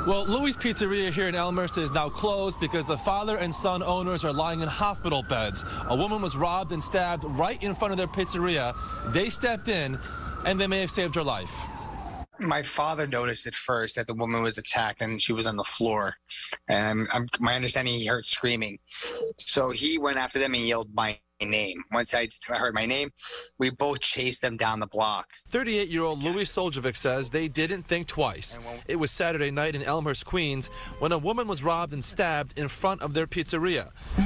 Well, Louis Pizzeria here in Elmhurst is now closed because the father and son owners are lying in hospital beds. A woman was robbed and stabbed right in front of their pizzeria. They stepped in, and they may have saved her life. My father noticed at first that the woman was attacked and she was on the floor. And my understanding, he heard screaming. So he went after them and yelled my name. Once I heard my name, we both chased them down the block. 38-year-old Louis Soljovic says they didn't think twice. It was Saturday night in Elmhurst, Queens, when a woman was robbed and stabbed in front of their pizzeria.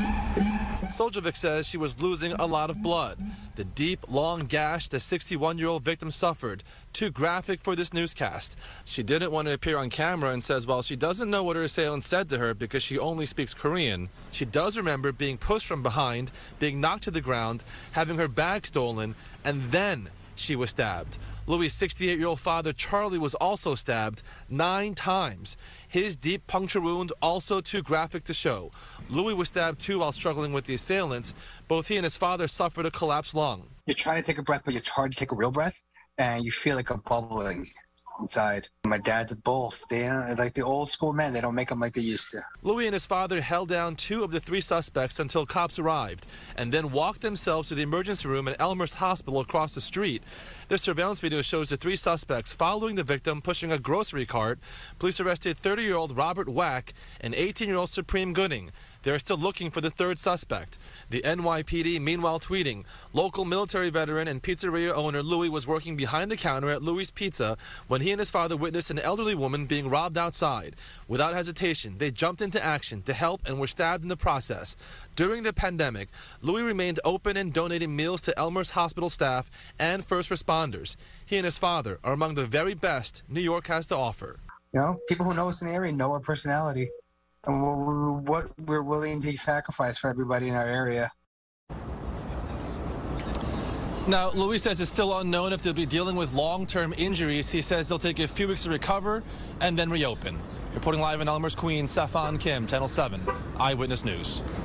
Soljovic says she was losing a lot of blood. The deep, long gash the 61-year-old victim suffered, too graphic for this newscast. She didn't want to appear on camera and says while she doesn't know what her assailant said to her because she only speaks Korean, she does remember being pushed from behind, being knocked to the ground, having her bag stolen, and then she was stabbed. Louis' 68-year-old father, Charlie, was also stabbed 9 times. His deep puncture wound also too graphic to show. Louis was stabbed too while struggling with the assailants. Both he and his father suffered a collapsed lung. You're trying to take a breath, but it's hard to take a real breath, and you feel like a bubbling inside. My dad's a bull. They like the old school men. They don't make them like they used to. Louis and his father held down 2 of the 3 suspects until cops arrived and then walked themselves to the emergency room at Elmhurst Hospital across the street. This surveillance video shows the 3 suspects following the victim pushing a grocery cart. Police arrested 30-year-old Robert Wack and 18-year-old Supreme Gooding. They're still looking for the 3rd suspect. The NYPD meanwhile tweeting, local military veteran and pizzeria owner Louis was working behind the counter at Louis Pizza when he and his father witnessed an elderly woman being robbed outside. Without hesitation, they jumped into action to help and were stabbed in the process. During the pandemic, Louis remained open and donating meals to Elmhurst Hospital staff and first responders. He and his father are among the very best New York has to offer. You know, people who know us in the area know our personality and what we're willing to sacrifice for everybody in our area. Now, Louis says it's still unknown if they'll be dealing with long-term injuries. He says they'll take a few weeks to recover and then reopen. Reporting live in Elmhurst, Queens, Safan Kim, Channel 7 Eyewitness News.